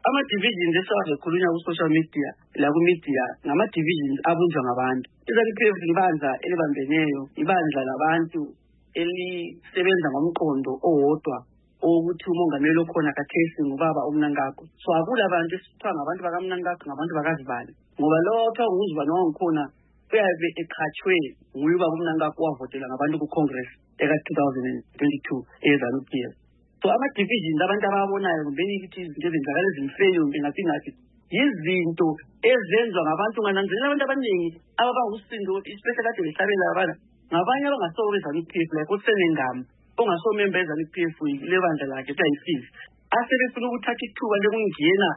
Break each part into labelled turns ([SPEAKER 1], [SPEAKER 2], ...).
[SPEAKER 1] ama-divisions esiwakhulunywa ku-social media la ku-media ngama-divisions abunjwa ngabantu. iZANU-PF libandla elibambeneyo, ibandla labantu elisebenza ngomqondo owodwa ukuthi umongameli okhona kathesi ngubaba uMnangagwa. So akula bantu esithiwa ngabantu bakaMnangagwa ngabantu bakazibani, ngoba lo othiwa nguzibani wangikhona uyabe eqhatshwe nguye ubaba uMnangagwa wavotela ngabantu ku-Congress eka-2022 eZANU-PF. So ama-divisions abantu ababonayo kumbeni ukuthi izinto ezenzakala ezimfeyo ngathi yizinto ezenziwa ngabantu. Ungananzelela abantu abaningi ababangusindo especially kade behlabela abana ngabanye abangasoka eZANU-PF like uSenengama ongasomemba eZANU-PF lebandla lakhe kuthiwa asebefuna ukuthatha ithuba lokungena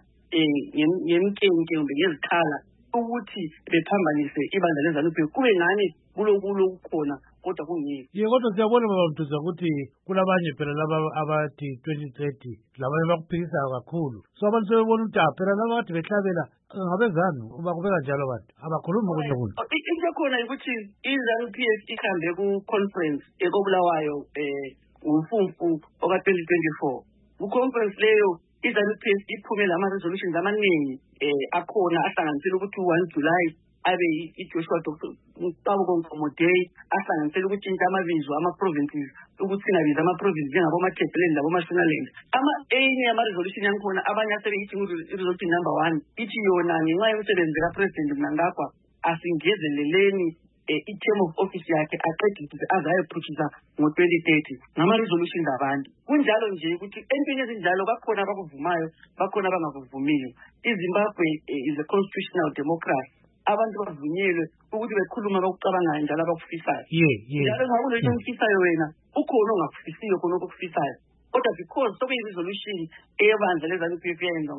[SPEAKER 1] ngemkenke kumbe ngezikhala ukuthi bephambanise ibandla leZANU-PF kube ngani kulokukhona kodwa kungekho.
[SPEAKER 2] Kodwa siyabona baba Mduduza ukuthi kulabanye phela laba abathi 2030 labanye bakuphikisayo kakhulu. So abantu sebebona ukuthi phela laba bathi behlabela ngabezanu bakubeka njalo abantu abakhuluma ukuthi
[SPEAKER 1] into ekhona ukuthi iZANU-PF ihambe ku-conference ekobulawayo uMfumfu oka-2024. Ku-conference leyo iZANU-PF iphumela ama-resolutions amaningi akhona ahlanganisela ukuthi 1 July abe iJoshua Dr. Nkomo Day, ahlanganisela ukutshintsha amabizo ama-provinces ukuthi singabiza ama-provinces njengaboma-Capeland naboma-Shonaland. Enye yama-resolution yangikhona abanye asebeyithi i-resolution number 1 ithi yona ngenxa yomsebenzi kaPresident Mnangagwa asingezeleleni i-term of office yakhe aqedise azayophutshisa ngo-2030 ngama-resolutions abantu. Kunjalo nje ukuthi entweni ezinjalo bakhona abakuvumayo bakhona abangakuvumiyo. iZimbabwe is a constitutional democracy. Abantu bavunyelwe ukuthi bekhuluma bakucabangayo njalo abakufisayo. Njalo ngakulento okufisayo wena ukhona ongakufisiyo khona okufisayo. Kodwa because sokuyi-resolution eyebandla leZANU-PF yenza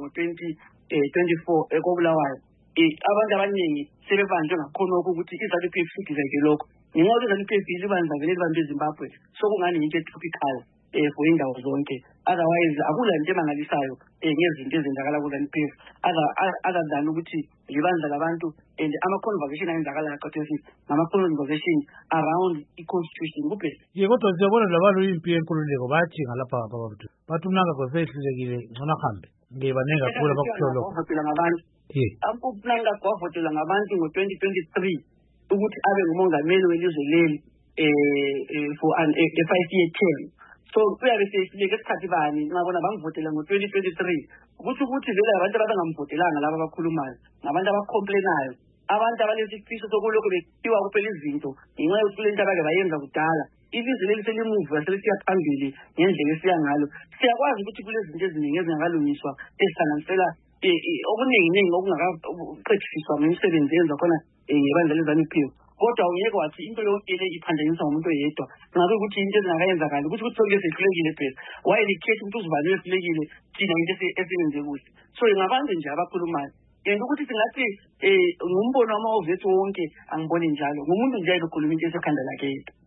[SPEAKER 1] ngo-2024 ekobulawayo, abantu abaningi sebebanjwe ngakhona ukuthi iZANU-PF sidizeke lokho. Ngenxa yokuthi iZANU-PF ilibandla vele libambe eZimbabwe sokungani yinto etropical for indawo zonke. Otherwise akula nto emangalisayo ngezinto ezenzakala ku-ZANU-PF other than ukuthi libandla labantu and ama-conversation ayenzakala khathesi ngama-conversation around i-constitution kuphela.
[SPEAKER 2] Kodwa siyabona labantu impi yenkululeko bathi ngalapha babantu bathi uMnangagwa sehlulekile ngcono ahambe ngebanenge kakhulu abakuhlolo
[SPEAKER 1] wavotela ngabantu. uMnangagwa wavotela ngabantu ngo-2023 ukuthi abe ngumongameli welizwe leli for a 5-year term. So uyabe sehluleke esikhathi bani ngabona bangivotela ngo-2023 ukuthi vele abantu ababengamvotelanga laba abakhulumayo ngabantu abacomplainayo, abantu abalesifiso sokulokhu bekhiwa kuphela izinto ngenxa yokuthi lento abake bayenza kudala. Ilizwe leli selimuva selisiya phambili ngendlela esiya ngalo. Siyakwazi ukuthi kulezinto eziningi ezingakalungiswa ezihlanganisela okuningi okungakaqedisiswa ngemisebenzi eyenza khona ngebandla leZANU-PF. Kodwa ungeke wathi into yonke le iphanjaniswa ngumuntu oyedwa. Ngabe ukuthi into ezingakayenzakali ukuthi sonke sehlulekile phela wayelikhethwa ukuthi uzibani wehlulekile thina into esebenze kuhle. So ngabantu nje abakhulumayo and ukuthi singathi ngumbono wama-ovethu wonke angiboni njalo. Ngumuntu nje ayikhuluma into esekhanda lakhe yedwa.